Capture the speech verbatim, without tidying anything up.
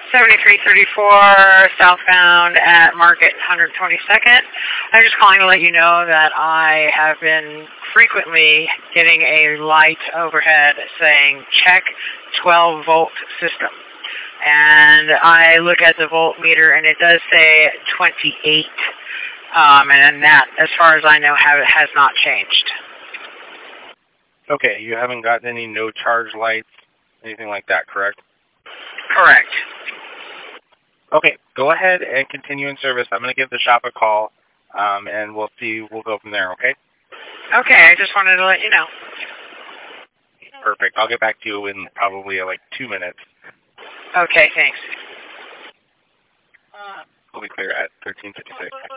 seventy-three thirty-four southbound at Market one twenty-second. I'm just calling to let you know that I have been frequently getting a light overhead saying check twelve volt system. And I look at the voltmeter and it does say twenty-eight. Um, and that, as far as I know, have, has not changed. Okay, you haven't gotten any no charge lights, anything like that, correct? Correct. Okay, go ahead and continue in service. I'm going to give the shop a call, um, and we'll see. We'll go from there, okay? Okay, I just wanted to let you know. Perfect. I'll get back to you in probably uh, like two minutes. Okay, thanks. We'll be clear at thirteen fifty-six.